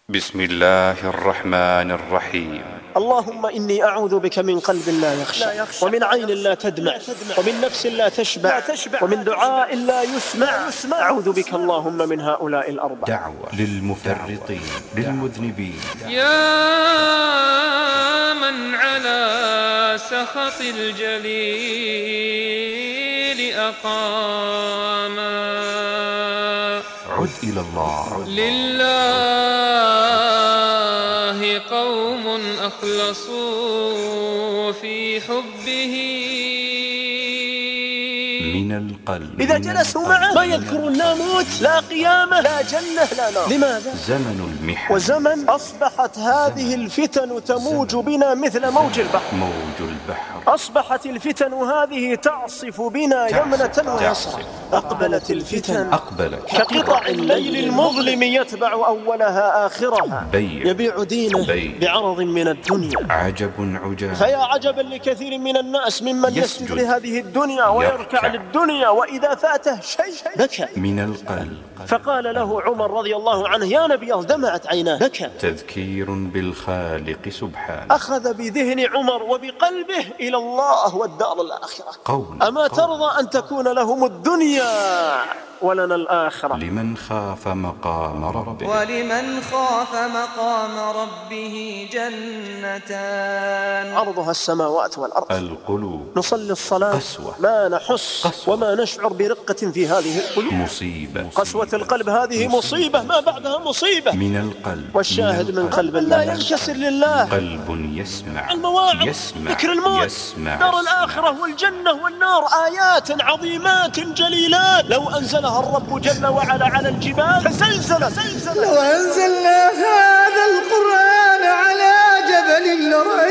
بسم الله الرحمن الرحيم. اللهم إني أعوذ بك من قلب لا يخشى، ومن عين لا تدمع، ومن نفس لا تشبع، ومن دعاء لا يسمع. أعوذ بك اللهم من هؤلاء الأربع. دعوة للمفرطين للمذنبين. يا من على سخط الجليل أقاما، عد إلى الله. لله قوم أخلصوا في حبه من القلب. إذا جلسوا معه ما يذكرون لا موت لا قيامة لا جنة لا نار. لماذا؟ زمن المحن وزمن أصبحت هذه الفتن تموج بنا مثل موج البحر. موج البحر. أصبحت الفتن هذه تعصف بنا يمنة ويسرا. أقبلت الفتن كقطع الليل المظلم يتبع أولها آخرها. يبيع دينه بعرض من الدنيا. عجب عجاب. فيا عجبا لكثير من الناس ممن يسجد لهذه الدنيا ويركع للدنيا، وإذا فاته شيء بكى من القلب. فقال له عمر رضي الله عنه: يا نبي الله، دمعت عيناه. بكى. تذكير بالخالق سبحانه. أخذ بذهن عمر وبقلبه إلى الله والدار الآخرة. أما ترضى أن تكون لهم الدنيا ولنا الآخرة؟ لمن خاف مقام ربه. ولمن خاف مقام ربه جنتان عرضها السماوات والأرض. القلوب. نصلي الصلاة قسوة. ما نحس وما نشعر برقة في هذه القلوب. مصيبة. قسوة القلب هذه مصيبة ما بعدها مصيبة. من القلب. والشاهد من قلب لا ينكسر لله. قلب يسمع. المواعظ، ذكر الموت، دار الآخرة والجنة والنار، آيات عظيمات جليلات لو أنزلها الرب جل وعلا على الجبال تزلزلت. لو أنزلنا هذا القرآن على جبل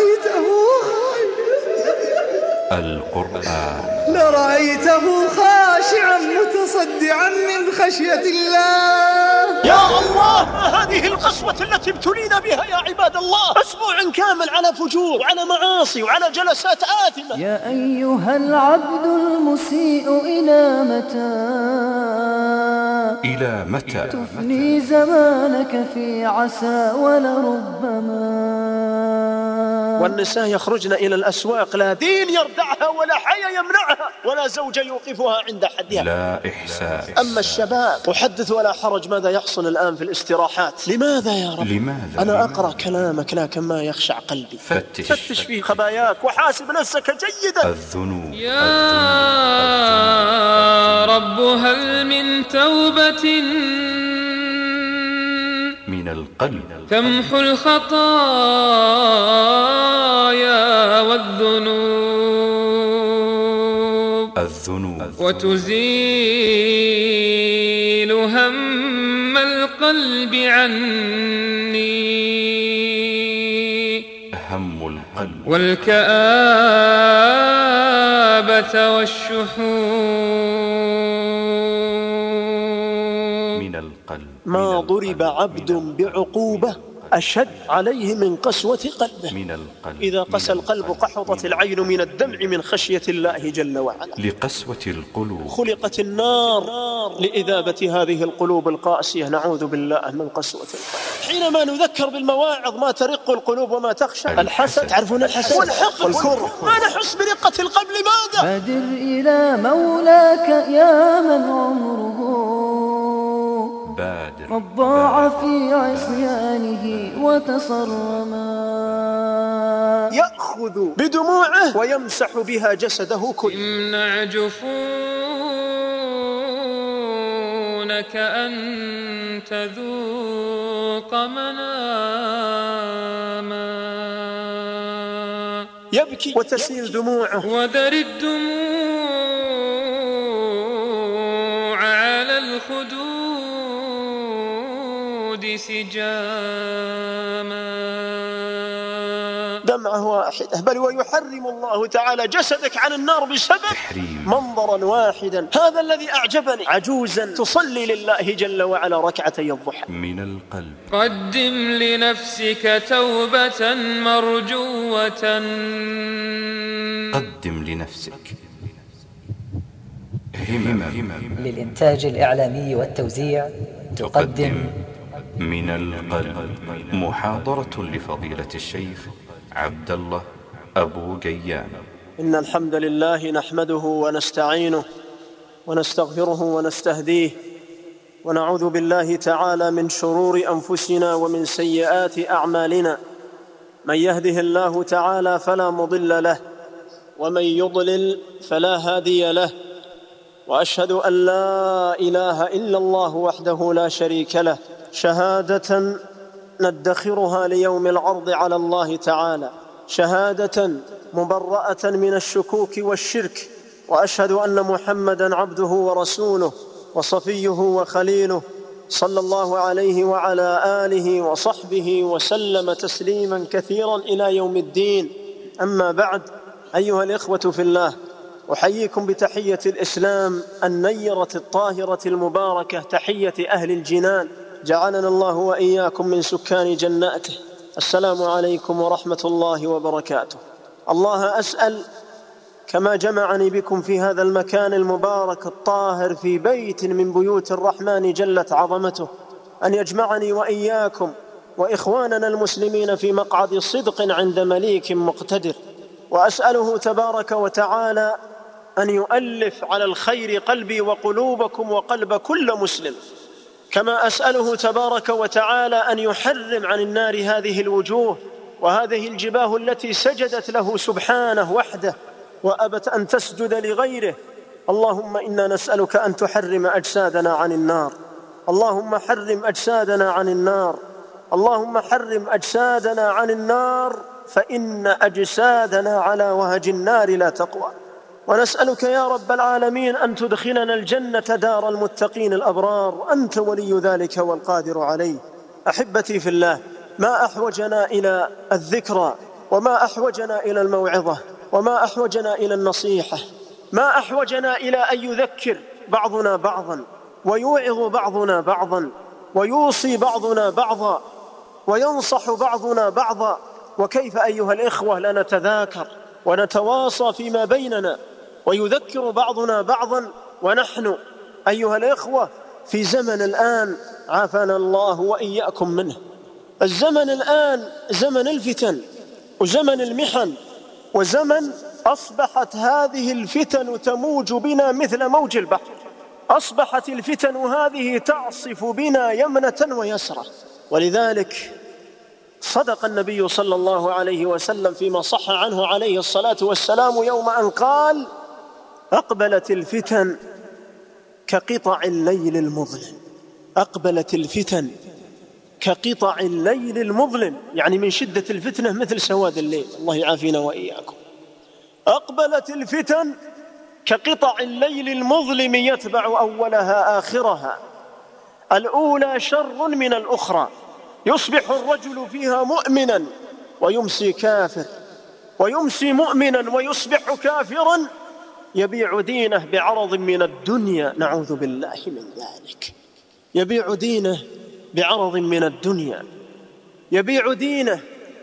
لرأيته خاشعا متصدعا من خشية الله. يا الله، ما هذه القسوة التي ابتلينا بها يا عباد الله؟ أسبوع كامل على فجور وعلى معاصي وعلى جلسات آثمة. يا أيها العبد المسيء إلى متى تفني زمانك في عسى ولربما. والنساء يخرجن إلى الأسواق، لا دين يردعها ولا حيا يمنعها ولا زوج يوقفها عند حدها، لا إحساس. أما الشباب أحدث ولا حرج ماذا يحصل الآن في الاستراحات. لماذا يا رب؟ لماذا؟ أنا أقرأ كلامك لكن ما يخشع قلبي. فتش في خباياك وحاسب نفسك جيدا. الذنوب. يا رب هل من توبة من القلب تمحو الخطايا والذنوب وتزيل هم القلب عني. هم القلب والكآبة والشحوم من القلب. ما ضرب عبد بعقوبة أشد عليه من قسوة قلبه. من القلب. إذا قسى القلب قحطت العين من الدمع من خشية الله جل وعلا. لقسوة القلوب خلقت النار لإذابة هذه القلوب القاسية. نعوذ بالله من قسوة القلب. حينما نذكر بالمواعظ ما ترق القلوب وما تخشى. الحسد، تعرفون الحسد والحقد والكره. ما نحس برقة القلب. لماذا؟ بادر إلى مولاك يا من عمره قد ضاع في عصيانه وتصرما. يأخذ بدموعه ويمسح بها جسده كله. امنع جفونك أن تذوق مناما. يبكي وتسيل دموعه. ودر الدموع على الخدود سجاما. دمعة واحدة، بل ويحرم الله تعالى جسدك عن النار بسبب منظرا واحدا. هذا الذي أعجبني، عجوزا تصلي لله جل وعلا ركعتي الضحى. من القلب. قدم لنفسك توبة مرجوة. قدم لنفسك همم. للإنتاج الإعلامي والتوزيع تقدم من القلب. محاضرة لفضيلة الشيخ عبد الله أبو جيان. إن الحمد لله نحمده ونستعينه ونستغفره ونستهديه، ونعوذ بالله تعالى من شرور أنفسنا ومن سيئات أعمالنا. من يهده الله تعالى فلا مضل له، ومن يضلل فلا هادي له. وأشهد أن لا إله إلا الله وحده لا شريك له، شهادة ندخرها ليوم العرض على الله تعالى، شهادة مبرأة من الشكوك والشرك. وأشهد أن محمدًا عبده ورسوله وصفيه وخليله، صلى الله عليه وعلى آله وصحبه وسلم تسليماً كثيراً إلى يوم الدين. أما بعد، أيها الإخوة في الله، أحييكم بتحية الإسلام النيرة الطاهرة المباركة، تحية أهل الجنان، جعلنا الله وإياكم من سكان جناته. السلام عليكم ورحمة الله وبركاته. الله أسأل كما جمعني بكم في هذا المكان المبارك الطاهر في بيت من بيوت الرحمن جلت عظمته، أن يجمعني وإياكم وإخواننا المسلمين في مقعد صدق عند مليك مقتدر. وأسأله تبارك وتعالى أن يؤلف على الخير قلبي وقلوبكم وقلب كل مسلم، كما أسأله تبارك وتعالى أن يحرم عن النار هذه الوجوه وهذه الجباه التي سجدت له سبحانه وحده وأبت أن تسجد لغيره. اللهم إنا نسألك أن تحرم أجسادنا عن النار، اللهم حرم أجسادنا عن النار، اللهم حرم أجسادنا عن النار، فإن أجسادنا على وهج النار لا تقوى. ونسألك يا رب العالمين أن تدخلنا الجنة دار المتقين الأبرار، أنت ولي ذلك والقادر عليه. أحبتي في الله، ما أحوجنا إلى الذكرى، وما أحوجنا إلى الموعظة، وما أحوجنا إلى النصيحة، ما أحوجنا إلى أن يذكر بعضنا بعضا، ويوعظ بعضنا بعضا، ويوصي بعضنا بعضا، وينصح بعضنا بعضا. وكيف أيها الإخوة لا نتذاكر ونتواصى فيما بيننا، ويذكر بعضنا بعضا، ونحن أيها الإخوة في زمن الآن عافانا الله وإياكم منه. الزمن الآن زمن الفتن وزمن المحن، وزمن أصبحت هذه الفتن تموج بنا مثل موج البحر. أصبحت الفتن هذه تعصف بنا يمنة ويسرة. ولذلك صدق النبي صلى الله عليه وسلم فيما صح عنه عليه الصلاة والسلام يوم أن قال: أقبلت الفتن كقطع الليل المظلم. أقبلت الفتن كقطع الليل المظلم، يعني من شدة الفتنة مثل سواد الليل، الله يعافينا وإياكم. أقبلت الفتن كقطع الليل المظلم يتبع أولها آخرها، الأولى شر من الأخرى، يصبح الرجل فيها مؤمنا ويمسي كافر، ويمسي مؤمنا ويصبح كافرا، يبيع دينه بعرض من الدنيا، نعوذ بالله من ذلك. يبيع دينه بعرض من الدنيا، يبيع دينه،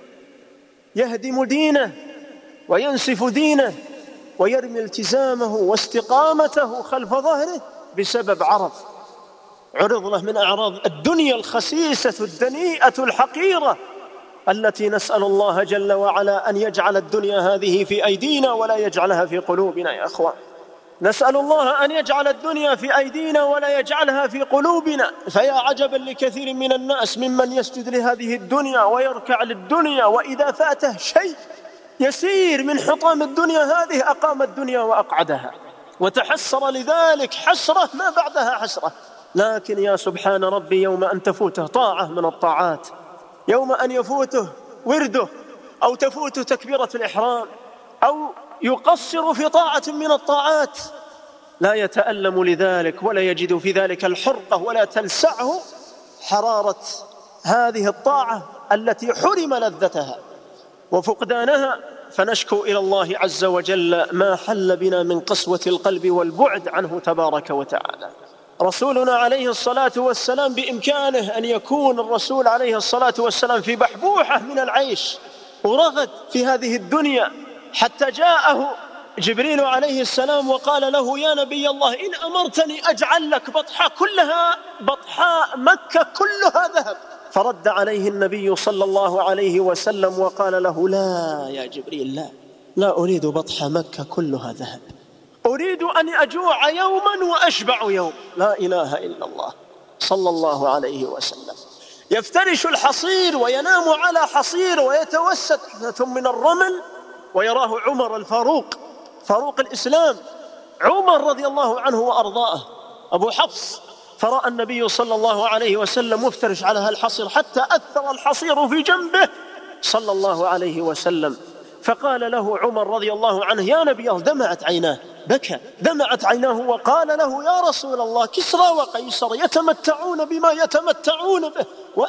يهدم دينه وينسف دينه، ويرمي التزامه واستقامته خلف ظهره بسبب عرض عرض له من أعراض الدنيا الخسيسة الدنيئة الحقيرة، التي نسأل الله جل وعلا أن يجعل الدنيا هذه في أيدينا ولا يجعلها في قلوبنا. يا أخوان، نسأل الله أن يجعل الدنيا في أيدينا ولا يجعلها في قلوبنا. فيا عجبا لكثير من الناس ممن يسجد لهذه الدنيا ويركع للدنيا، وإذا فاته شيء يسير من حطام الدنيا هذه أقام الدنيا وأقعدها، وتحسر لذلك حسرة ما بعدها حسرة. لكن يا سبحان ربي، يوم أن تفوته طاعة من الطاعات، يوم أن يفوته ورده، أو تفوته تكبيرة الإحرام، أو يقصر في طاعة من الطاعات، لا يتألم لذلك ولا يجد في ذلك الحرقة، ولا تلسعه حرارة هذه الطاعة التي حرم لذتها وفقدانها. فنشكو إلى الله عز وجل ما حل بنا من قسوة القلب والبعد عنه تبارك وتعالى. رسولنا عليه الصلاة والسلام بإمكانه أن يكون الرسول عليه الصلاة والسلام في بحبوحة من العيش ورغد في هذه الدنيا، حتى جاءه جبريل عليه السلام وقال له: يا نبي الله، إن أمرتني أجعل لك بطحاء مكة كلها ذهب. فرد عليه النبي صلى الله عليه وسلم وقال له: لا يا جبريل، لا أريد بطح مكة كلها ذهب، أريد أن أجوع يوما وأشبع يوم. لا إله إلا الله صلى الله عليه وسلم. يفترش الحصير وينام على حصير ويتوسد من الرمل، ويراه عمر الفاروق، فاروق الإسلام، عمر رضي الله عنه وأرضاه، أبو حفص. فرأى النبي صلى الله عليه وسلم مفترش على هالحصير حتى أثر الحصير في جنبه صلى الله عليه وسلم. فقال له عمر رضي الله عنه: يا نبي الله، دمعت عيناه، بكى، دمعت عيناه، وقال له: يا رسول الله، كسرى وقيصر يتمتعون بما يتمتعون به،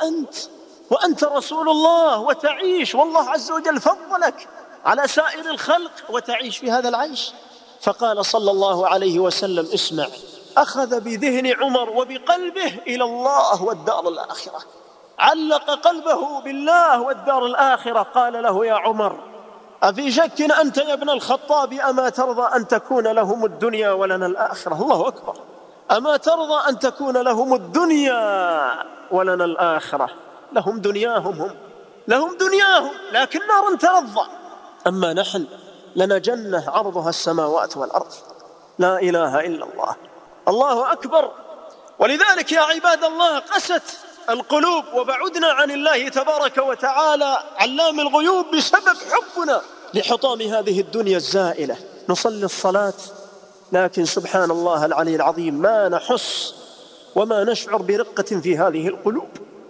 وأنت رسول الله وتعيش، والله عز وجل فضلك على سائر الخلق وتعيش في هذا العيش. فقال صلى الله عليه وسلم: اسمع. أخذ بذهن عمر وبقلبه إلى الله والدار الآخرة، علق قلبه بالله والدار الآخرة. قال له: يا عمر، أفي شك أنت يا ابن الخطاب أما ترضى أن تكون لهم الدنيا ولنا الآخرة؟ الله أكبر. أما ترضى أن تكون لهم الدنيا ولنا الآخرة؟ لهم دنياهم، لهم دنياهم لكن نار ترضى، أما نحن لنا جنة عرضها السماوات والأرض. لا إله إلا الله، الله أكبر. ولذلك يا عباد الله قست القلوب وبعدنا عن الله تبارك وتعالى علام الغيوب بسبب حبنا لحطام هذه الدنيا الزائلة. نصلي الصلاة لكن سبحان الله العلي العظيم ما نحس وما نشعر برقة في هذه القلوب.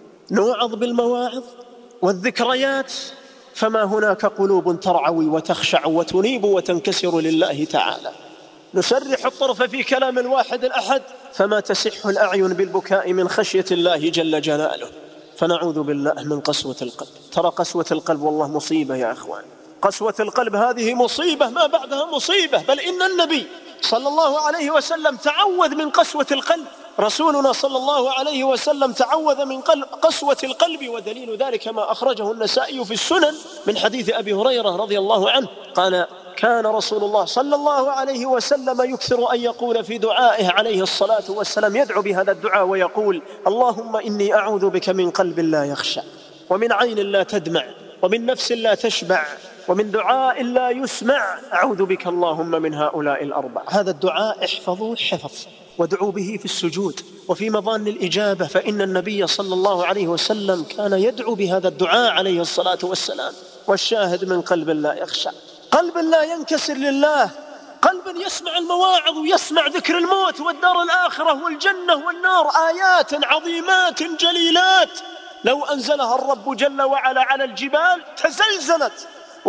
نوعظ بالمواعظ والذكريات فما هناك قلوب ترعوي وتخشع وتنيب وتنكسر لله تعالى. نسرح الطرف في كلام الواحد الأحد فما تسح الأعين بالبكاء من خشية الله جل جلاله. فنعوذ بالله من قسوة القلب. ترى قسوة القلب والله مصيبة يا أخوان، قسوة القلب هذه مصيبة ما بعدها مصيبة. بل إن النبي صلى الله عليه وسلم تعوذ من قسوة القلب، رسولنا صلى الله عليه وسلم تعوذ من قسوة القلب. ودليل ذلك ما أخرجه النسائي في السنن من حديث أبي هريرة رضي الله عنه قال: كان رسول الله صلى الله عليه وسلم يكثر أن يقول في دعائه عليه الصلاة والسلام، يدعو بهذا الدعاء ويقول: اللهم إني أعوذ بك من قلب لا يخشع، ومن عين لا تدمع، ومن نفس لا تشبع، ومن دعاء لا يسمع، أعوذ بك اللهم من هؤلاء الأربع. هذا الدعاء احفظوه حفظ، وادعوا به في السجود وفي مظان الإجابة، فإن النبي صلى الله عليه وسلم كان يدعو بهذا الدعاء عليه الصلاة والسلام. والشاهد من قلب لا يخشع، قلب لا ينكسر لله، قلب يسمع المواعظ ويسمع ذكر الموت والدار الآخرة والجنة والنار، آيات عظيمات جليلات لو أنزلها الرب جل وعلا على الجبال تزلزلت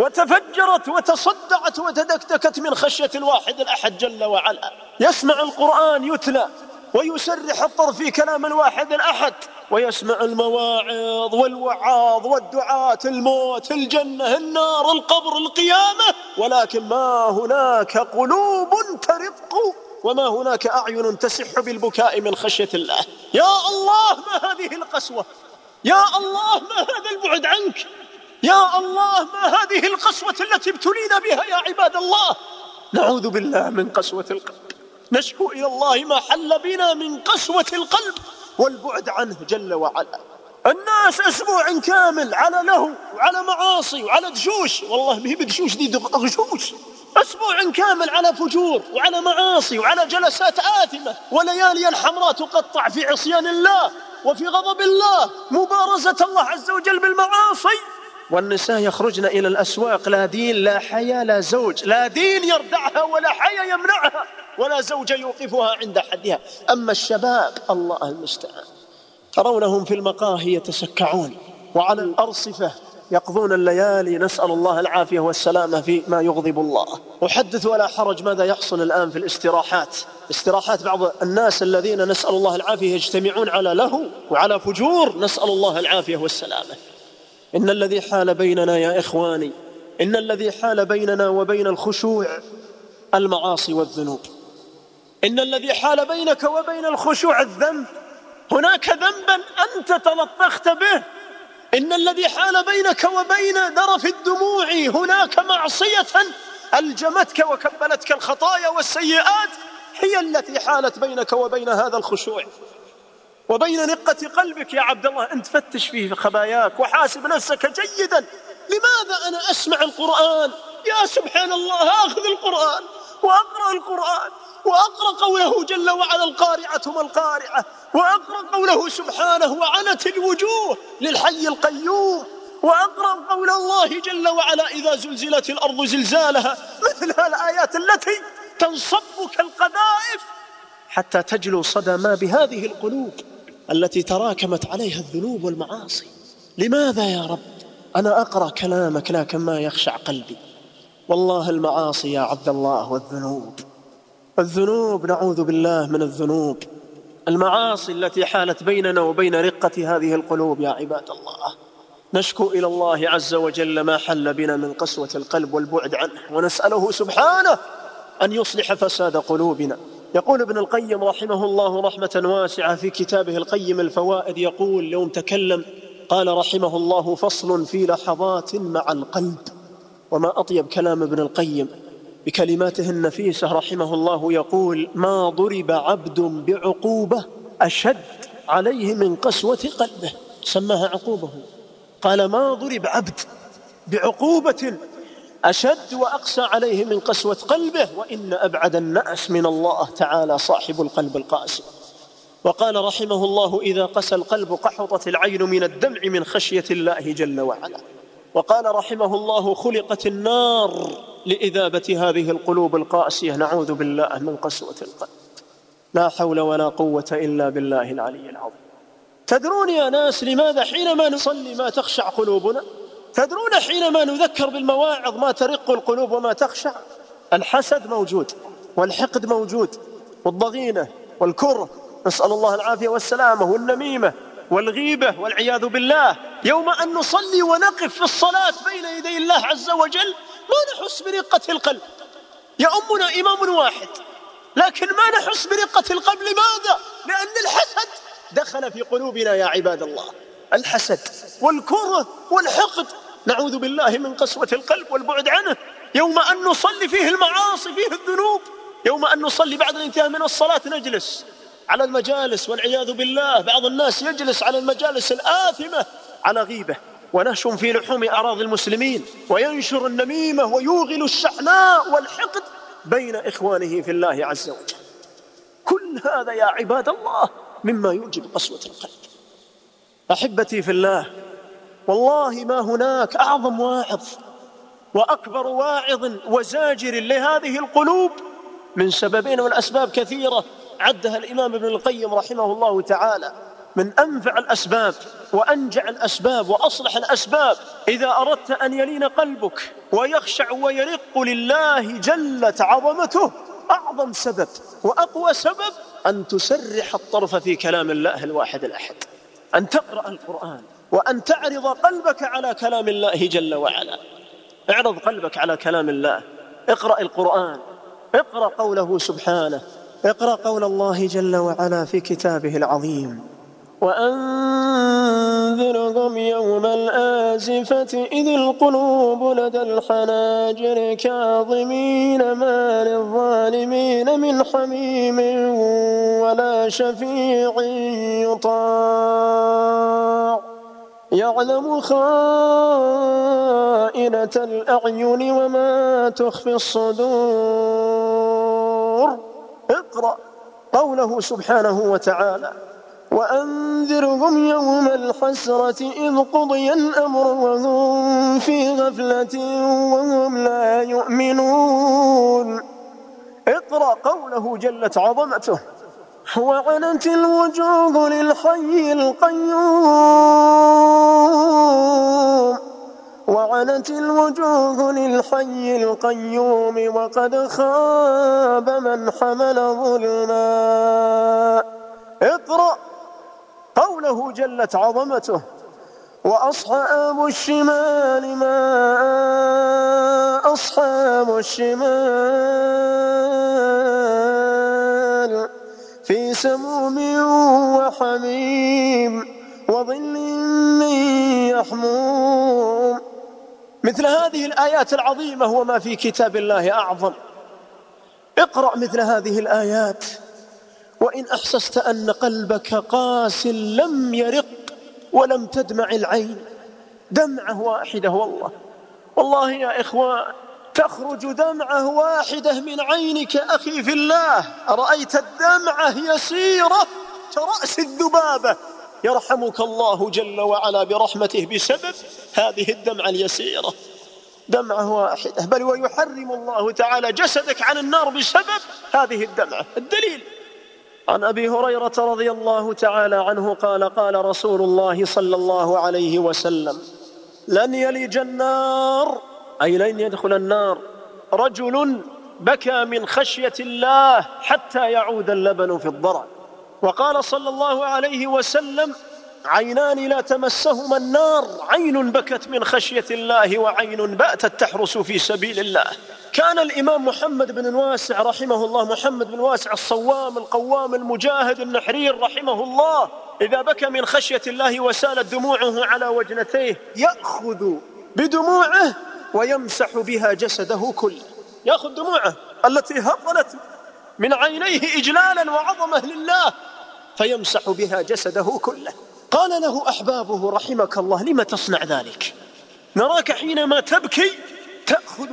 وتفجرت وتصدعت وتدكتكت من خشية الواحد الأحد جل وعلا. يسمع القرآن يتلى ويسرح الطرف في كلام الواحد الأحد، ويسمع المواعظ والوعاظ والدعاة، الموت، الجنة، النار، القبر، القيامة، ولكن ما هناك قلوب ترق وما هناك أعين تسح بالبكاء من خشية الله. يا الله ما هذه القسوة، يا الله ما هذا البعد عنك، يا الله ما هذه القسوة التي ابتلينا بها يا عباد الله. نعوذ بالله من قسوة القلب، نشكو إلى الله ما حل بنا من قسوة القلب والبعد عنه جل وعلا. الناس أسبوع كامل على لهو وعلى معاصي وعلى دشوش، والله ما هي بدشوش دي غشوش، أسبوع كامل على فجور وعلى معاصي وعلى جلسات آثمة وليالي حمراء تقطع في عصيان الله وفي غضب الله، مبارزة الله عز وجل بالمعاصي. والنساء يخرجن إلى الأسواق لا دين لا حياة لا زوج، لا دين يردعها ولا حياة يمنعها ولا زوج يوقفها عند حدها. أما الشباب الله المستعان ترونهم في المقاهي يتسكعون وعلى الأرصفة يقضون الليالي، نسأل الله العافية والسلامة في ما يغضب الله. وحدث ولا حرج ماذا يحصل الآن في الاستراحات بعض الناس الذين نسأل الله العافية يجتمعون على لهو وعلى فجور، نسأل الله العافية والسلامة. إن الذي حال بيننا يا إخواني، إن الذي حال بيننا وبين الخشوع المعاصي والذنوب. إن الذي حال بينك وبين الخشوع الذنب، هناك ذنبا أنت تلطخت به. إن الذي حال بينك وبين ذرف الدموع هناك معصية ألجمتك وكبلتك الخطايا والسيئات هي التي حالت بينك وبين هذا الخشوع وبين نقة قلبك. يا عبد الله أنت فتش في خباياك وحاسب نفسك جيدا. لماذا أنا أسمع القرآن؟ يا سبحان الله، أخذ القرآن وأقرأ القرآن وأقرأ قوله جل وعلا القارعة ما القارعة، وأقرأ قوله سبحانه وعنت الوجوه للحي القيوم، وأقرأ قول الله جل وعلا إذا زلزلت الأرض زلزالها، مثل الآيات التي تنصبك القذائف حتى تجلو صدى ما بهذه القلوب التي تراكمت عليها الذنوب والمعاصي. لماذا يا رب أنا أقرأ كلامك لكن ما يخشع قلبي؟ والله المعاصي يا عبد الله والذنوب نعوذ بالله من الذنوب، المعاصي التي حالت بيننا وبين رقة هذه القلوب يا عباد الله. نشكو إلى الله عز وجل ما حل بنا من قسوة القلب والبعد عنه، ونسأله سبحانه أن يصلح فساد قلوبنا. يقول ابن القيم رحمه الله رحمة واسعة في كتابه القيم الفوائد، يقول يوم تكلم قال رحمه الله: فصل في لحظات مع القلب. وما أطيب كلام ابن القيم بكلماته النفيسة رحمه الله، يقول: ما ضرب عبد بعقوبة أشد عليه من قسوة قلبه، سماها عقوبة. قال: ما ضرب عبد بعقوبة أشد وأقسى عليه من قسوة قلبه، وإن أبعد الناس من الله تعالى صاحب القلب القاسي. وقال رحمه الله: إذا قسى القلب قحطت العين من الدمع من خشية الله جل وعلا. وقال رحمه الله: خلقت النار لإذابة هذه القلوب القاسية، نعوذ بالله من قسوة القلب. لا حول ولا قوة إلا بالله العلي العظيم. تدرون يا ناس لماذا حينما نصلي ما تخشع قلوبنا؟ تدرون حينما نذكر بالمواعظ ما ترق القلوب وما تخشع؟ الحسد موجود، والحقد موجود، والضغينة والكره، نسأل الله العافية والسلامة، والنميمة والغيبة والعياذ بالله. يوم أن نصلي ونقف في الصلاة بين يدي الله عز وجل ما نحس برقة القلب. يؤمنا إمام واحد لكن ما نحس برقة القلب. لماذا؟ لأن الحسد دخل في قلوبنا يا عباد الله، الحسد والكره والحقد، نعوذ بالله من قسوة القلب والبعد عنه. يوم أن نصلي فيه المعاصي، فيه الذنوب. يوم أن نصلي بعد الانتهاء من الصلاة نجلس على المجالس والعياذ بالله. بعض الناس يجلس على المجالس الآثمة على غيبة ونهش في لحوم أعراض المسلمين، وينشر النميمة ويوغل الشحناء والحقد بين إخوانه في الله عز وجل. كل هذا يا عباد الله مما يوجب قسوة القلب. أحبتي في الله، والله ما هناك أعظم واعظ وأكبر واعظ وزاجر لهذه القلوب من سببين، والأسباب كثيرة عدها الإمام ابن القيم رحمه الله تعالى. من أنفع الأسباب وأنجع الأسباب وأصلح الأسباب إذا أردت أن يلين قلبك ويخشع ويرق لله جلت عظمته، أعظم سبب وأقوى سبب أن تسرح الطرف في كلام الله الواحد الأحد، أن تقرأ القرآن وأن تعرض قلبك على كلام الله جل وعلا. اعرض قلبك على كلام الله، اقرأ القرآن، اقرأ قوله سبحانه، اقرأ قول الله جل وعلا في كتابه العظيم: وأنذرهم يوم الآزفة إذ القلوب لدى الحناجر كاظمين ما للظالمين من حميم ولا شفيع يطاع يعلم خائنة الأعين وما تخفي الصدور. اقرأ قوله سبحانه وتعالى: وأنذرهم يوم الحسرة إذ قضي الأمر وهم في غفلة وهم لا يؤمنون. اقرأ قوله جلت عظمته: وعنت الوجوه للحي القيوم وعنت الوجوه للحي القيوم وقد خاب من حمل ظلما. اقرأ قوله جلت عظمته: وأصحاب الشمال ما أصحاب الشمال في سموم وحميم وظل من يحموم. مثل هذه الآيات العظيمة وما في كتاب الله أعظم. اقرأ مثل هذه الآيات، وإن أحسست أن قلبك قاس لم يرق ولم تدمع العين، دمعة واحدة والله يا إخوان تخرج دمعة واحدة من عينك أخي في الله، أرأيت الدمعة يسيرة كرأس الذبابة، يرحمك الله جل وعلا برحمته بسبب هذه الدمعة اليسيرة، دمعة واحدة. بل ويحرم الله تعالى جسدك عن النار بسبب هذه الدمعة. الدليل عن أبي هريرة رضي الله تعالى عنه قال قال رسول الله صلى الله عليه وسلم: لن يلج النار، أي لن يدخل النار، رجل بكى من خشية الله حتى يعود اللبن في الضرع. وقال صلى الله عليه وسلم: عينان لا تمسهما النار، عين بكت من خشية الله وعين باتت تحرس في سبيل الله. كان الإمام محمد بن الواسع رحمه الله، محمد بن الواسع الصوام القوام المجاهد النحرير رحمه الله، إذا بكى من خشية الله وسالت دموعه على وجنتيه يأخذ بدموعه ويمسح بها جسده كله، يأخذ دموعه التي هطلت من عينيه إجلالا وعظمة لله فيمسح بها جسده كله. قال له أحبابه: رحمك الله، لما تصنع ذلك؟ نراك حينما تبكي تأخذ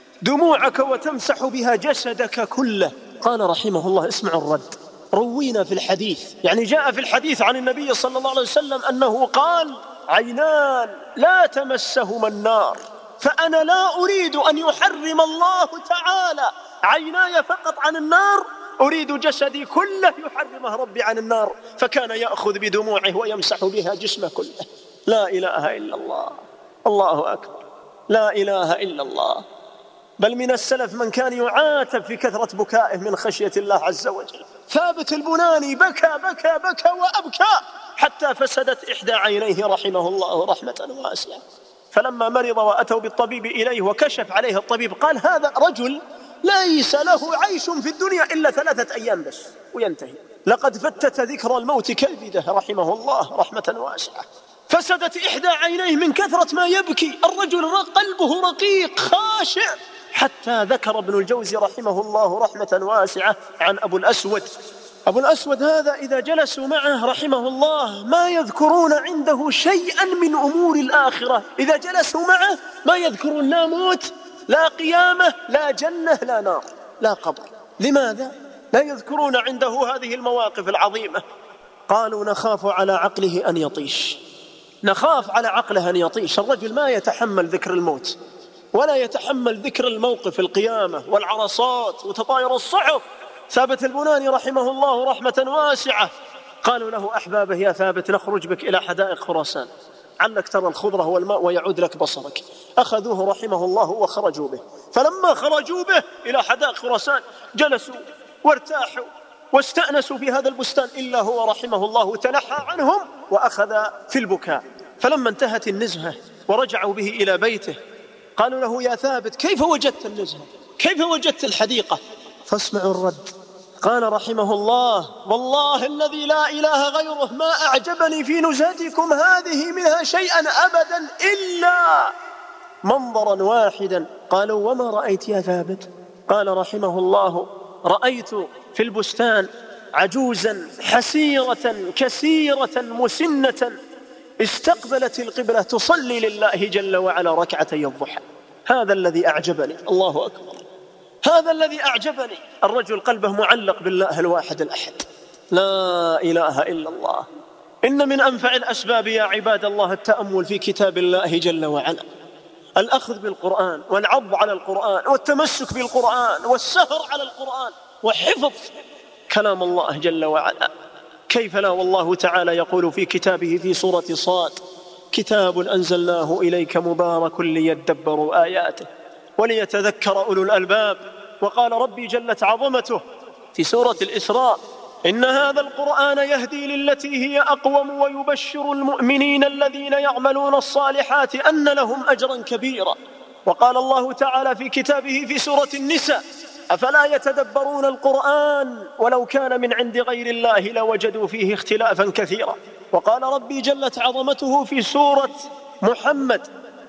دموعك وتمسح بها جسدك كله. قال رحمه الله: اسمعوا الرد، روينا في الحديث، يعني جاء في الحديث عن النبي صلى الله عليه وسلم أنه قال: عينان لا تمسهما النار، فأنا لا أريد أن يحرم الله تعالى عيناي فقط عن النار، أريد جسدي كله يحرمه ربي عن النار. فكان يأخذ بدموعه ويمسح بها جسمه كله. لا إله إلا الله، الله أكبر، لا إله إلا الله. بل من السلف من كان يعاتب في كثرة بكائه من خشية الله عز وجل. ثابت البناني بكى بكى بكى وأبكى حتى فسدت إحدى عينيه رحمه الله رحمة واسعة. فلما مرض وأتوا بالطبيب إليه وكشف عليه الطبيب قال: هذا رجل ليس له عيش في الدنيا إلا 3 أيام بس وينتهي، لقد فتت ذكر الموت كالبده رحمه الله رحمة واسعة. فسدت إحدى عينيه من كثرة ما يبكي، الرجل قلبه رقيق خاشع، حتى ذكر ابن الجوزي رحمه الله رحمة واسعة عن أبو الأسود. أبو الأسود هذا إذا جلسوا معه رحمه الله ما يذكرون عنده شيئا من أمور الآخرة، إذا جلسوا معه ما يذكرون لا موت لا قيامة لا جنة لا نار لا قبر. لماذا؟ لا يذكرون عنده هذه المواقف العظيمة. قالوا: نخاف على عقله أن يطيش، نخاف على عقله أن يطيش. الرجل ما يتحمل ذكر الموت ولا يتحمل ذكر الموقف القيامة والعرصات وتطاير الصحف. ثابت البناني رحمه الله رحمة واسعة قالوا له أحبابه: يا ثابت نخرج بك إلى حدائق خراسان، علك ترى الخضرة والماء ويعود لك بصرك. أخذوه رحمه الله وخرجوا به. فلما خرجوا به إلى حدائق خراسان جلسوا وارتاحوا واستأنسوا في هذا البستان، إلا هو رحمه الله تنحى عنهم وأخذ في البكاء. فلما انتهت النزهة ورجعوا به إلى بيته قالوا له: يا ثابت كيف وجدت النزهة؟ كيف وجدت الحديقة؟ فاسمعوا الرد. قال رحمه الله: والله الذي لا إله غيره ما أعجبني في نزهتكم هذه منها شيئا أبدا إلا منظرا واحدا. قالوا: وما رأيت يا ثابت؟ قال رحمه الله: رأيت في البستان عجوزا حسيرة كثيرة مسنة استقبلت القبلة تصلي لله جل وعلا ركعتي الضحى. هذا الذي أعجبني. الله أكبر، هذا الذي أعجبني. الرجل قلبه معلق بالله الواحد الأحد، لا إله إلا الله. إن من أنفع الأسباب يا عباد الله التأمل في كتاب الله جل وعلا، الأخذ بالقرآن والعض على القرآن والتمسك بالقرآن والسهر على القرآن وحفظ كلام الله جل وعلا. كيف لا، والله تعالى يقول في كتابه في سورة صاد: كتاب أنزلناه إليك مبارك ليدبروا آياته وليتذكر أولو الألباب. وقال ربي جلت عظمته في سورة الإسراء: إن هذا القرآن يهدي للتي هي أقوم ويبشر المؤمنين الذين يعملون الصالحات أن لهم أجرا كبيرا. وقال الله تعالى في كتابه في سورة النساء: أفلا يتدبرون القرآن ولو كان من عند غير الله لوجدوا فيه اختلافا كثيرا. وقال ربي جلت عظمته في سورة محمد: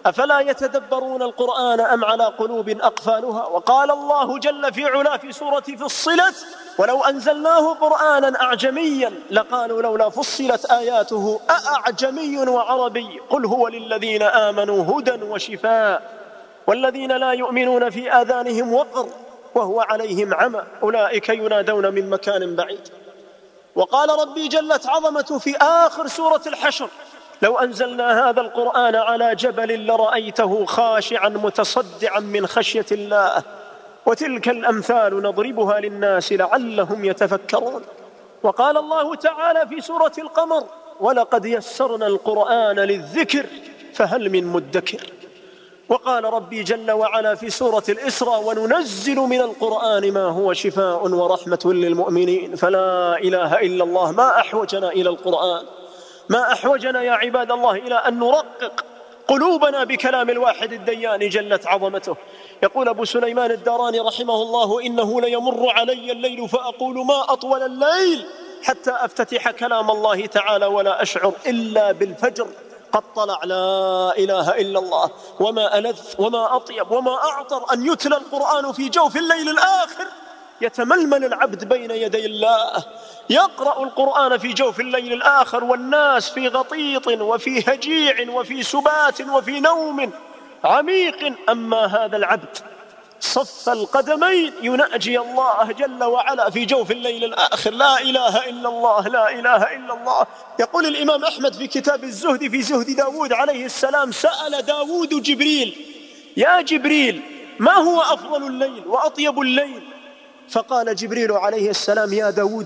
أفلا يتدبرون القرآن أم على قلوب أقفالها؟ وقال الله جل في علا في سورة فصلت ولو أنزلناه قرآنا أعجميا لقالوا لولا فصلت آياته أأعجمي وعربي قل هو للذين آمنوا هدى وشفاء والذين لا يؤمنون في آذانهم وقر وهو عليهم عمى أولئك ينادون من مكان بعيد. وقال ربي جلت عظمته في آخر سورة الحشر لو أنزلنا هذا القرآن على جبل لرأيته خاشعا متصدعا من خشية الله وتلك الأمثال نضربها للناس لعلهم يتفكرون. وقال الله تعالى في سورة القمر ولقد يسرنا القرآن للذكر فهل من مدكر. وقال ربي جل وعلا في سورة الإسراء وننزل من القرآن ما هو شفاء ورحمة للمؤمنين. فلا إله إلا الله، ما أحوجنا إلى القرآن، ما أحوجنا يا عباد الله إلى أن نرقق قلوبنا بكلام الواحد الديان جلت عظمته. يقول أبو سليمان الداراني رحمه الله إنه ليمر علي الليل فأقول ما أطول الليل حتى أفتتح كلام الله تعالى ولا أشعر إلا بالفجر قد طلع. لا إله إلا الله، وما ألذ وما أطيب وما أعطر أن يتلى القرآن في جوف الليل الآخر يتململ العبد بين يدي الله يقرأ القرآن في جوف الليل الآخر والناس في غطيط وفي هجيع وفي سبات وفي نوم عميق. أما هذا العبد صف القدمين يناجي الله جل وعلا في جوف الليل الآخر. لا إله إلا الله، لا إله إلا الله. يقول الإمام أحمد في كتاب الزهد في زهد داود عليه السلام سأل داود جبريل يا جبريل ما هو أفضل الليل وأطيب الليل؟ فقال جبريل عليه السلام يا داود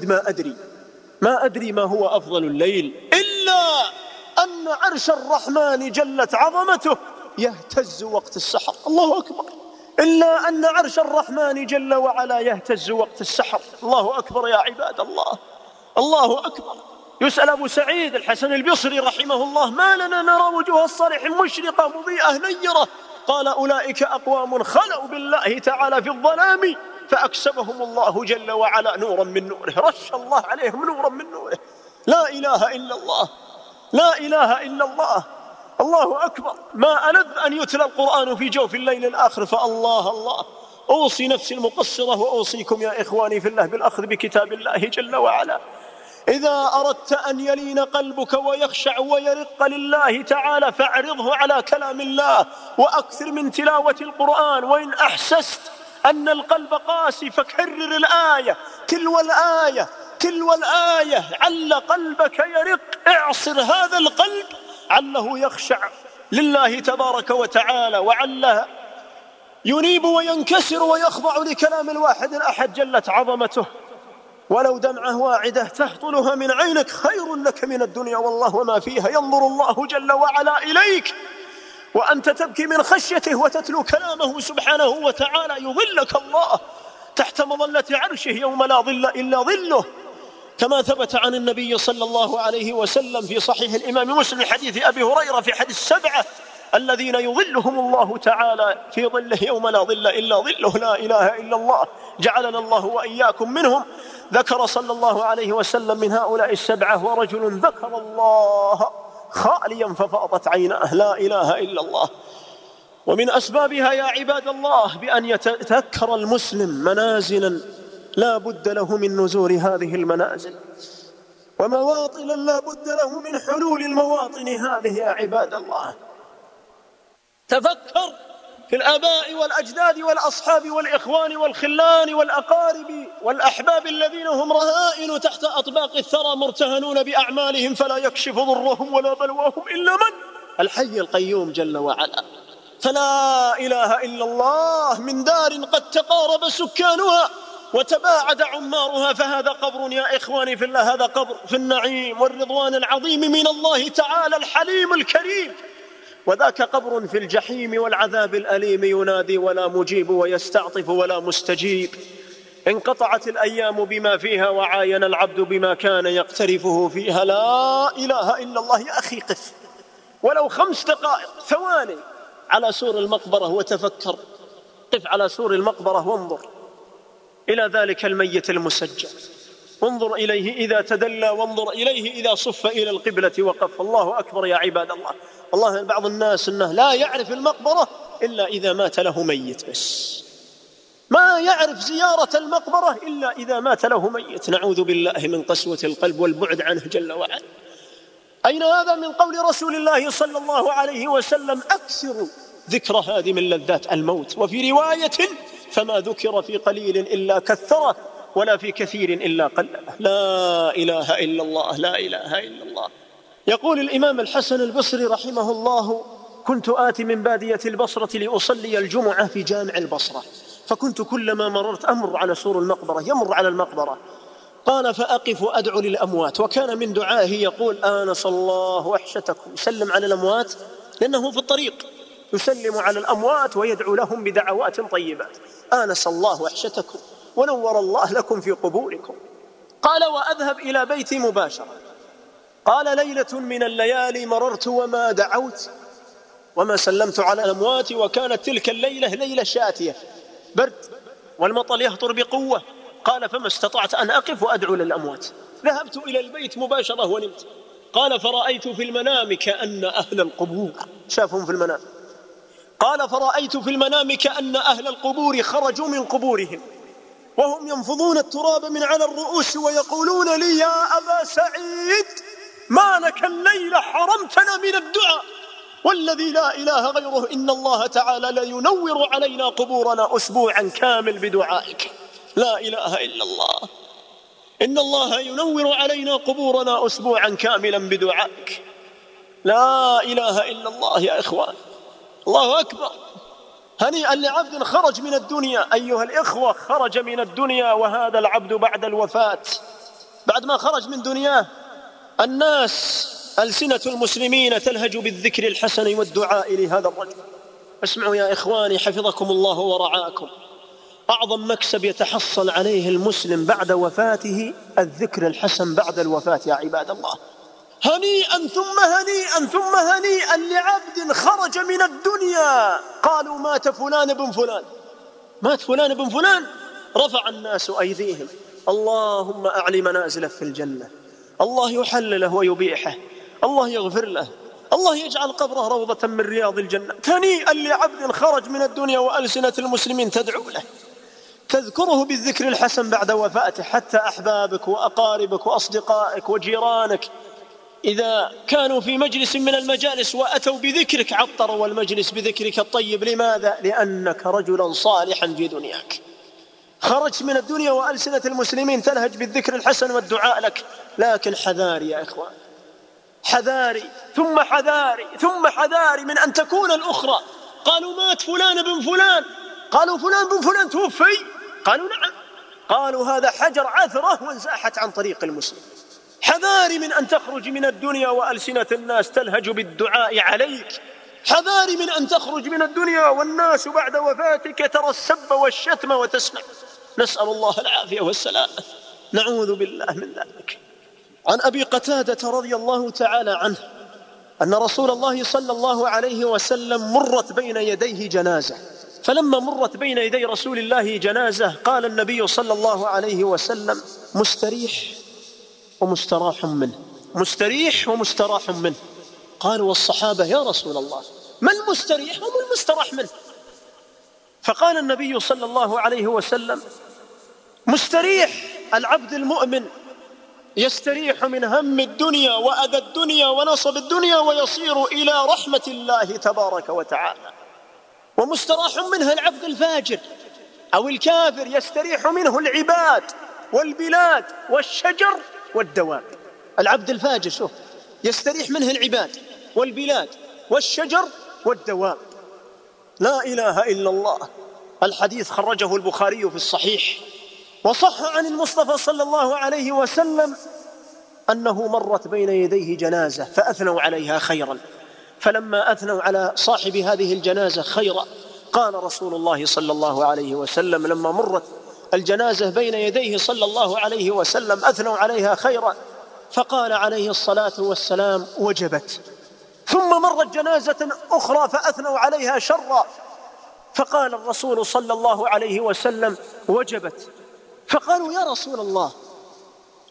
ما أدري ما هو أفضل الليل إلا أن عرش الرحمن جلت عظمته يهتز وقت السحر. الله أكبر. إلا أن عرش الرحمن جل وعلا يهتز وقت السحر. الله أكبر يا عباد الله، الله أكبر. يسأل أبو سعيد الحسن البصري رحمه الله ما لنا نرى وجوه الصالح مشرقة مضيئة نيرة؟ قال أولئك أقوام خلوا بالله تعالى في الظلام فأكسبهم الله جل وعلا نورا من نوره، رش الله عليهم نورا من نوره. لا إله إلا الله، لا إله إلا الله. الله أكبر. ما ألذ أن يتلى القرآن في جوف الليل الآخر. فالله الله أوصي نفسي المقصرة وأوصيكم يا إخواني في الله بالأخذ بكتاب الله جل وعلا. إذا أردت أن يلين قلبك ويخشع ويرق لله تعالى فاعرضه على كلام الله وأكثر من تلاوة القرآن. وإن أحسست أن القلب قاسي فكرر الآية تلو الآية عل قلبك يرق. اعصر هذا القلب عله يخشع لله تبارك وتعالى وعله ينيب وينكسر ويخضع لكلام الواحد الأحد جلت عظمته. ولو دمعة واعدة تهطلها من عينك خير لك من الدنيا والله وما فيها. ينظر الله جل وعلا إليك وأنت تبكي من خشيته وتتلو كلامه سبحانه وتعالى. يظلك الله تحت مظلة عرشه يوم لا ظل إلا ظله، كما ثبت عن النبي صلى الله عليه وسلم في صحيح الإمام مسلم حديث أبي هريرة في حديث 7 الذين يظلهم الله تعالى في ظله يوم لا ظل إلا ظله. لا إله إلا الله، جعلنا الله وإياكم منهم. ذكر صلى الله عليه وسلم من هؤلاء 7 ورجل ذكر الله خاليا ففاضت عيناه. لا إله إلا الله. ومن أسبابها يا عباد الله بأن يتذكر المسلم منازلا لا بد له من نزول هذه المنازل ومواطنا لا بد له من حلول المواطن هذه يا عباد الله. تفكر في الآباء والأجداد والأصحاب والإخوان والخلان والأقارب والأحباب الذين هم رهائن تحت أطباق الثرى مرتهنون بأعمالهم فلا يكشف ضرهم ولا بلواهم إلا من الحي القيوم جل وعلا. فلا إله إلا الله من دار قد تقارب سكانها وتباعد عمارها فهذا قبر يا إخواني في الله، هذا قبر في النعيم والرضوان العظيم من الله تعالى الحليم الكريم، وذاك قبر في الجحيم والعذاب الأليم ينادي ولا مجيب ويستعطف ولا مستجيب. انقطعت الأيام بما فيها وعاين العبد بما كان يقترفه فيها. لا إله إلا الله. يا أخي قف ولو 5 دقائق ثواني على سور المقبرة وتفكر. قف على سور المقبرة وانظر إلى ذلك الميت المسجل انظر إليه إذا تدلى، وانظر إليه إذا صف إلى القبلة وقف. الله أكبر يا عباد الله. والله بعض الناس أنه لا يعرف المقبرة إلا إذا مات له ميت، بس ما يعرف زيارة المقبرة إلا إذا مات له ميت. نعوذ بالله من قسوة القلب والبعد عنه جل وعلا. أين هذا من قول رسول الله صلى الله عليه وسلم: أكثر ذكر هذه من لذات الموت. وفي رواية: فما ذكر في قليل إلا كثره، ولا في كثير إلا قلله. لا إله إلا الله، لا إله إلا الله. يقول الإمام الحسن البصري رحمه الله: كنت آتي من بادية البصرة لأصلي الجمعة في جامع البصرة، فكنت كلما مررت أمر على سور المقبرة، يمر على المقبرة، قال: فأقف أدعو للأموات. وكان من دعائه يقول: آنس الله وحشتكم. يسلم على الأموات لأنه في الطريق يسلم على الأموات ويدعو لهم بدعوات طيبات. آنس الله وحشتكم ونور الله لكم في قبوركم. قال: وأذهب إلى بيتي مباشرة. قال: ليلة من الليالي مررت وما دعوت وما سلمت على الأموات، وكانت تلك الليلة ليلة شاتية، برد والمطر يهطر بقوة. قال: فما استطعت أن أقف وأدعو للأموات، ذهبت إلى البيت مباشرة ونمت. قال: فرأيت في المنام كأن أهل القبور، شافهم في المنام، قال: فرأيت في المنام كأن أهل القبور خرجوا من قبورهم وهم ينفضون التراب من على الرؤوس ويقولون لي: يا أبا سعيد، ما لك الليلة حرمتنا من الدعاء، والذي لا إله غيره إن الله تعالى لينور علينا قبورنا أسبوعا كامل بدعائك. لا إله إلا الله، إن الله ينور علينا قبورنا أسبوعا كاملا بدعائك. لا إله إلا الله يا إخوان. الله أكبر. هنيئا لعبد خرج من الدنيا. أيها الإخوة، خرج من الدنيا، وهذا العبد بعد الوفاة، بعد ما خرج من دنياه، الناس ألسنة المسلمين تلهج بالذكر الحسن والدعاء لهذا الرجل. اسمعوا يا إخواني حفظكم الله ورعاكم، أعظم مكسب يتحصل عليه المسلم بعد وفاته الذكر الحسن بعد الوفاة يا عباد الله. هنيئا ثم هنيئا ثم هنيئا لعبد خرج من الدنيا قالوا: مات فلان بن فلان، مات فلان بن فلان، رفع الناس أيديهم: اللهم أعلي منازله في الجنة، الله يحلله ويبيحه، الله يغفر له، الله يجعل قبره روضة من رياض الجنة. هنيئا لعبد خرج من الدنيا وألسنة المسلمين تدعو له، تذكره بالذكر الحسن بعد وفاته. حتى أحبابك وأقاربك وأصدقائك وجيرانك إذا كانوا في مجلس من المجالس وأتوا بذكرك عطروا المجلس بذكرك الطيب. لماذا؟ لأنك رجلا صالحا في دنياك، خرجت من الدنيا وألسنة المسلمين تلهج بالذكر الحسن والدعاء لك. لكن حذاري يا إخوان، حذاري ثم حذاري ثم حذاري من أن تكون الأخرى. قالوا: مات فلان بن فلان. قالوا: فلان بن فلان توفي؟ قالوا: نعم. قالوا: هذا حجر عثرة وانزاحت عن طريق المسلم. حذاري من أن تخرج من الدنيا وألسنة الناس تلهج بالدعاء عليك. حذاري من أن تخرج من الدنيا والناس بعد وفاتك ترى السب والشتم وتسمع. نسأل الله العافية والسلامة، نعوذ بالله من ذلك. عن أبي قتادة رضي الله تعالى عنه أن رسول الله صلى الله عليه وسلم مرت بين يديه جنازة، فلما مرت بين يدي رسول الله جنازة قال النبي صلى الله عليه وسلم: مستريح ومستراح منه، مستريح ومستراح منه. قالوا والصحابة: يا رسول الله، ما المستريح وما المستراح منه؟ فقال النبي صلى الله عليه وسلم: مستريح العبد المؤمن يستريح من هم الدنيا وأذى الدنيا ونصب الدنيا ويصير إلى رحمة الله تبارك وتعالى. ومستراح منها العبد الفاجر أو الكافر يستريح منه العباد والبلاد والشجر والدواب. العبد الفاجر شوف يستريح منه العباد والبلاد والشجر والدواب. لا إله إلا الله. الحديث خرجه البخاري في الصحيح. وصح عن المصطفى صلى الله عليه وسلم أنه مرت بين يديه جنازة فأثنوا عليها خيرا، فلما أثنوا على صاحب هذه الجنازة خيرا قال رسول الله صلى الله عليه وسلم لما مرت الجنازة بين يديه صلى الله عليه وسلم أثنوا عليها خيرا، فقال عليه الصلاة والسلام: وجبت. ثم مرت جنازة أخرى فأثنوا عليها شرا، فقال الرسول صلى الله عليه وسلم: وجبت. فقالوا: يا رسول الله،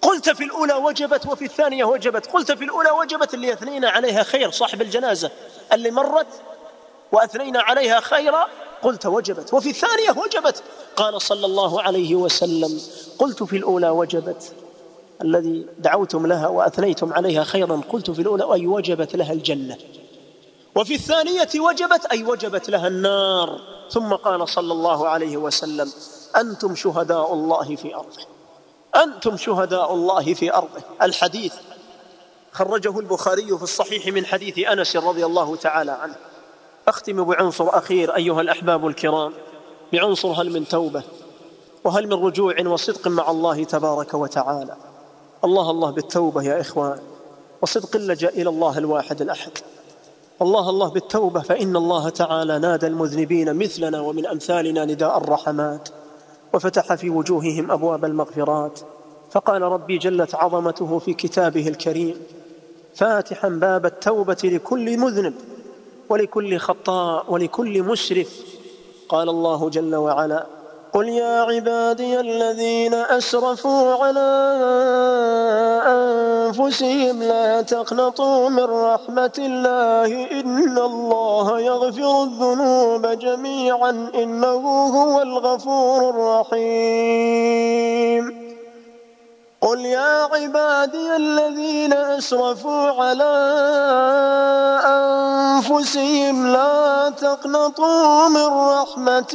قلت في الأولى وجبت وفي الثانية وجبت. قلت في الأولى وجبت اللي أثنينا عليها خير، صاحب الجنازة اللي مرت وأثنينا عليها خيرا قلت وجبت، وفي الثانية وجبت. قال صلى الله عليه وسلم: قلت في الأولى وجبت، الذي دعوتم لها وأثنيتم عليها خيرا قلت في الأولى أي وجبت لها الجنة، وفي الثانية وجبت أي وجبت لها النار. ثم قال صلى الله عليه وسلم: أنتم شهداء الله في أرضه، أنتم شهداء الله في أرضه. الحديث خرجه البخاري في الصحيح من حديث أنس رضي الله تعالى عنه. أختم بعنصر أخير أيها الأحباب الكرام، بعنصر هل من توبة وهل من رجوع وصدق مع الله تبارك وتعالى. الله بالتوبة يا إخوان، وصدق اللجأ إلى الله الواحد الأحد. الله بالتوبة، فإن الله تعالى نادى المذنبين مثلنا ومن أمثالنا نداء الرحمات، وفتح في وجوههم أبواب المغفرات. فقال ربي جلت عظمته في كتابه الكريم فاتحا باب التوبة لكل مذنب ولكل خطاء ولكل مسرف. قال الله جل وعلا: قل يا عبادي الذين أسرفوا على أنفسهم لا تقنطوا من رحمة الله إن الله يغفر الذنوب جميعا إنه هو الغفور الرحيم. قل يا عبادي الذين أسرفوا على أنفسهم لا تقنطوا من رحمة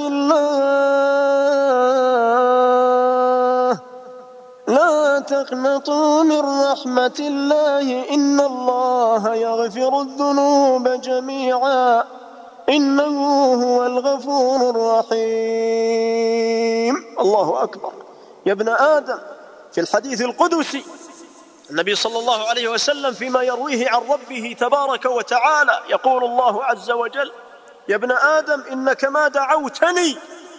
الله، لا تقنطوا من رحمة الله إن الله يغفر الذنوب جميعا إنه هو الغفور الرحيم. الله أكبر. يا ابن آدم، في الحديث القدسي النبي صلى الله عليه وسلم فيما يرويه عن ربه تبارك وتعالى يقول الله عز وجل: يا ابن آدم إنك ما دعوتني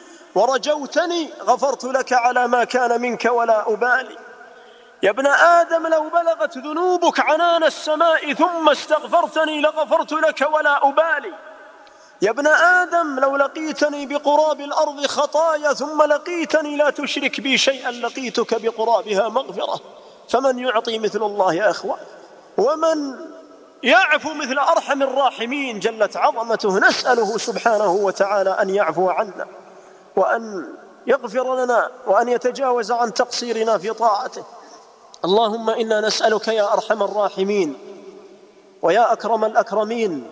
ورجوتني غفرت لك على ما كان منك ولا أبالي. يا ابن آدم لو بلغت ذنوبك عنان السماء ثم استغفرتني لغفرت لك ولا أبالي. يا ابن آدم لو لقيتني بقراب الأرض خطايا ثم لقيتني لا تشرك بي شيئا لقيتك بقرابها مغفرة. فمن يعطي مثل الله يا أخوة، ومن يعفو مثل أرحم الراحمين جلت عظمته. نسأله سبحانه وتعالى أن يعفو عنا وأن يغفر لنا وأن يتجاوز عن تقصيرنا في طاعته. اللهم إنا نسألك يا أرحم الراحمين ويا أكرم الأكرمين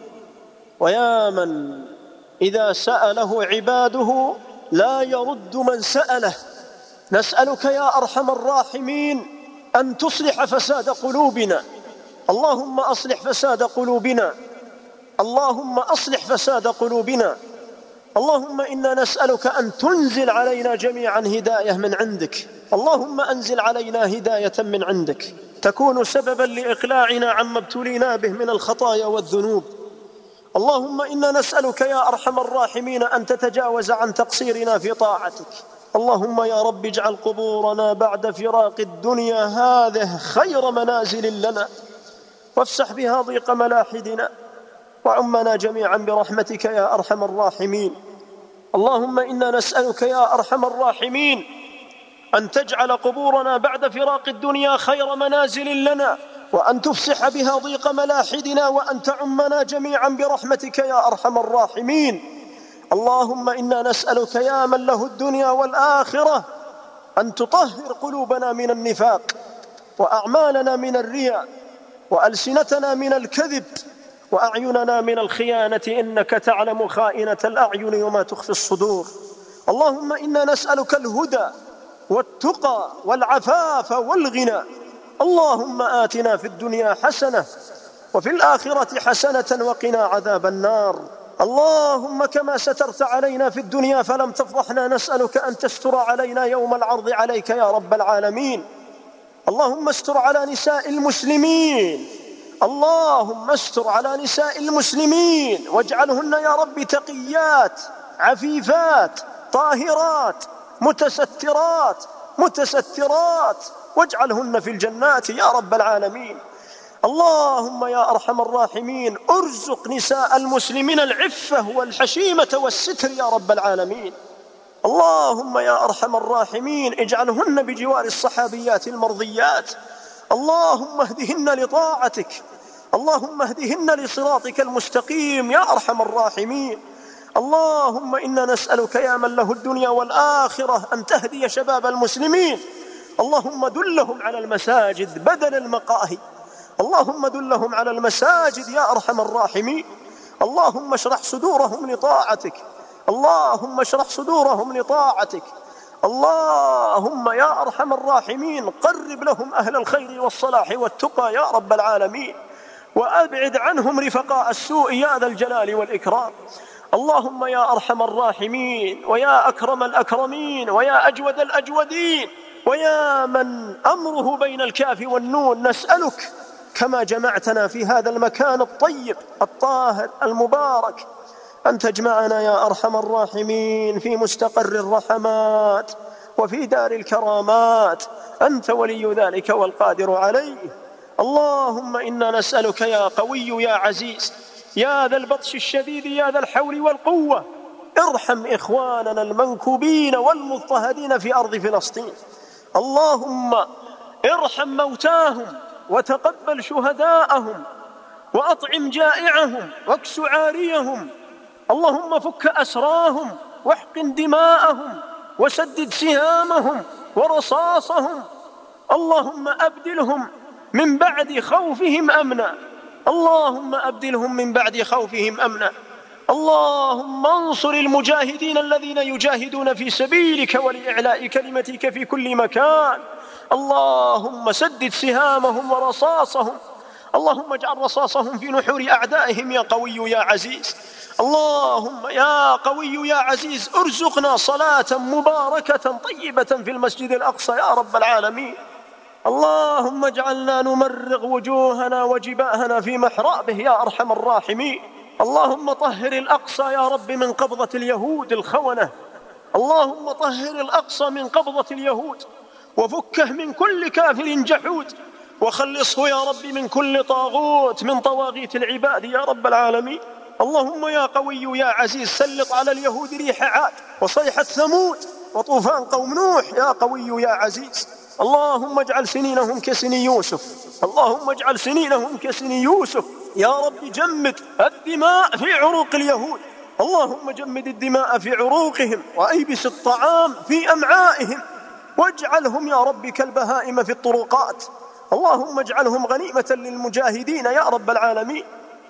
ويا من إذا سأله عباده لا يرد من سأله، نسألك يا أرحم الراحمين أن تصلح فساد قلوبنا. اللهم أصلح فساد قلوبنا، اللهم أصلح فساد قلوبنا. اللهم إنا نسألك أن تنزل علينا جميعا هداية من عندك. اللهم أنزل علينا هداية من عندك تكون سببا لإقلاعنا عما ابتلينا به من الخطايا والذنوب. اللهم إنا نسألك يا أرحم الراحمين أن تتجاوز عن تقصيرنا في طاعتك. اللهم يا رب اجعل قبورنا بعد فراق الدنيا هذه خير منازل لنا، وافسح بها ضيق ملاحدنا، وعمنا جميعا برحمتك يا أرحم الراحمين. اللهم إنا نسألك يا أرحم الراحمين أن تجعل قبورنا بعد فراق الدنيا خير منازل لنا، وأن تفسح بها ضيق ملاحدنا، وأن تعمنا جميعا برحمتك يا أرحم الراحمين. اللهم إنا نسألك يا من له الدنيا والآخرة أن تطهر قلوبنا من النفاق، وأعمالنا من الرياء، وألسنتنا من الكذب، وأعيننا من الخيانة، إنك تعلم خائنة الأعين وما تخفي الصدور. اللهم إنا نسألك الهدى والتقى والعفاف والغنى. اللهم آتنا في الدنيا حسنة وفي الآخرة حسنة وقنا عذاب النار. اللهم كما سترت علينا في الدنيا فلم تفضحنا نسألك أن تستر علينا يوم العرض عليك يا رب العالمين. اللهم استر على نساء المسلمين، اللهم استر على نساء المسلمين واجعلهن يا رب تقيات عفيفات طاهرات متسترات واجعلهن في الجنات يا رب العالمين. اللهم يا أرحم الراحمين ارزق نساء المسلمين العفة والحشيمة والستر يا رب العالمين. اللهم يا أرحم الراحمين اجعلهن بجوار الصحابيات المرضيات. اللهم اهدهن لطاعتك، اللهم اهدهن لصراطك المستقيم يا أرحم الراحمين. اللهم إنا نسألك يا من له الدنيا والآخرة أن تهدي شباب المسلمين. اللهم دلهم على المساجد بدل المقاهي، اللهم دلهم على المساجد يا أرحم الراحمين. اللهم اشرح صدورهم لطاعتك، اللهم اشرح صدورهم لطاعتك. اللهم يا أرحم الراحمين قرب لهم أهل الخير والصلاح والتقى يا رب العالمين، وأبعد عنهم رفقاء السوء يا ذا الجلال والإكرام. اللهم يا أرحم الراحمين ويا أكرم الأكرمين ويا أجود الأجودين ويا من أمره بين الكاف والنون، نسألك كما جمعتنا في هذا المكان الطيب الطاهر المبارك أن تجمعنا يا أرحم الراحمين في مستقر الرحمات وفي دار الكرامات، أنت ولي ذلك والقادر عليه. اللهم إنا نسألك يا قوي يا عزيز يا ذا البطش الشديد يا ذا الحول والقوة، ارحم إخواننا المنكوبين والمضطهدين في أرض فلسطين. اللهم ارحم موتاهم وتقبل شهداءهم وأطعم جائعهم واكس عاريهم. اللهم فك أسراهم واحقن دماءهم وسدد سهامهم ورصاصهم. اللهم أبدلهم من بعد خوفهم أمنا، اللهم أبدلهم من بعد خوفهم أمنا. اللهم انصر المجاهدين الذين يجاهدون في سبيلك ولإعلاء كلمتك في كل مكان. اللهم سدد سهامهم ورصاصهم، اللهم اجعل رصاصهم في نحور أعدائهم يا قوي يا عزيز. اللهم يا قوي يا عزيز ارزقنا صلاة مباركة طيبة في المسجد الأقصى يا رب العالمين. اللهم اجعلنا نمرغ وجوهنا وجباهنا في محرابه يا أرحم الراحمين. اللهم طهر الأقصى يا رب من قبضة اليهود الخونة، اللهم طهر الأقصى من قبضة اليهود وفكه من كل كافر جحود، وخلصه يا رب من كل طاغوت من طواغيت العباد يا رب العالمين. اللهم يا قوي يا عزيز سلط على اليهود ريح عاد وصيحة ثمود وطوفان قوم نوح يا قوي يا عزيز. اللهم اجعل سنينهم كسني يوسف، اللهم اجعل سنينهم كسني يوسف يا رب. جمد الدماء في عروق اليهود، اللهم جمد الدماء في عروقهم وأيبس الطعام في أمعائهم، واجعلهم يا رب كالبهائم في الطرقات. اللهم اجعلهم غنيمة للمجاهدين يا رب العالمين.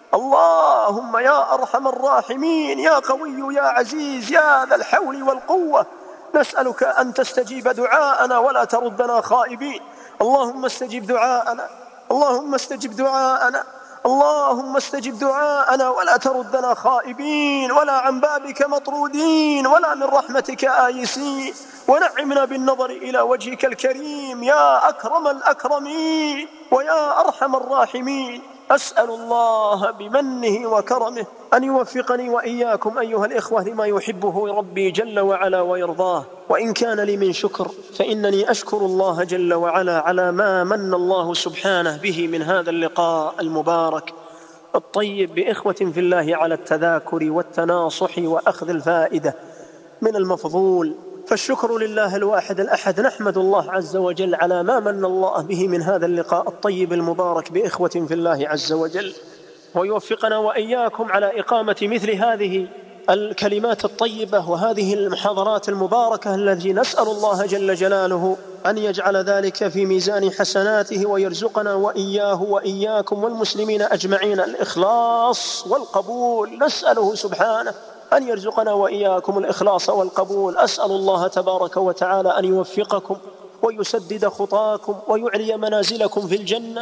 اللهم يا أرحم الراحمين يا قوي يا عزيز يا ذا الحول والقوة، نسألك أن تستجيب دعاءنا ولا تردنا خائبين. اللهم استجب دعاءنا، اللهم استجب دعاءنا، اللهم استجب دعاءنا ولا تردنا خائبين ولا عن بابك مطرودين ولا من رحمتك آيسين، ونعمنا بالنظر إلى وجهك الكريم يا أكرم الأكرمين ويا أرحم الراحمين. أسأل الله بمنه وكرمه أن يوفقني وإياكم أيها الإخوة لما يحبه ربي جل وعلا ويرضاه. وإن كان لي من شكر فإنني أشكر الله جل وعلا على ما من الله سبحانه به من هذا اللقاء المبارك الطيب بإخوة في الله على التذاكر والتناصح وأخذ الفائدة من المفضول. فالشكر لله الواحد الأحد، نحمد الله عز وجل على ما من الله به من هذا اللقاء الطيب المبارك بإخوة في الله عز وجل، ويوفقنا وإياكم على إقامة مثل هذه الكلمات الطيبة وهذه المحاضرات المباركة التي نسأل الله جل جلاله أن يجعل ذلك في ميزان حسناته ويرزقنا وإياه وإياكم والمسلمين أجمعين الإخلاص والقبول. نسأله سبحانه أن يرزقنا وإياكم الإخلاص والقبول. أسأل الله تبارك وتعالى أن يوفقكم ويسدد خطاكم ويعلي منازلكم في الجنة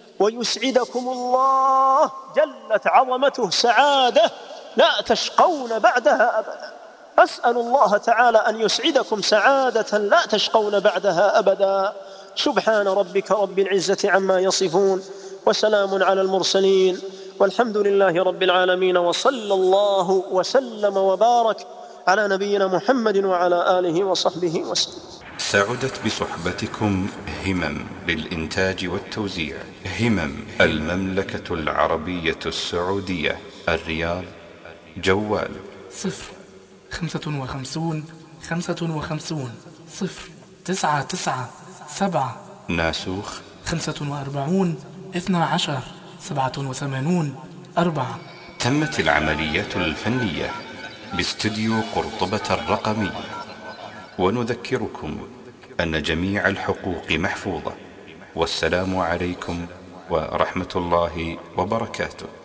ويسعدكم الله جلت عظمته سعادة لا تشقون بعدها أبدا. أسأل الله تعالى أن يسعدكم سعادة لا تشقون بعدها أبدا. سبحان ربك رب العزة عما يصفون وسلام على المرسلين والحمد لله رب العالمين، وصلى الله وسلم وبارك على نبينا محمد وعلى آله وصحبه وسلم. سعدت بصحبتكم همم للإنتاج والتوزيع، همم المملكة العربية السعودية، الرياض، جوال 055 55 0997 ناسوخ 45 12 87 4. تمت العمليات الفنية باستديو قرطبة الرقمي. ونذكركم أن جميع الحقوق محفوظة. والسلام عليكم ورحمة الله وبركاته.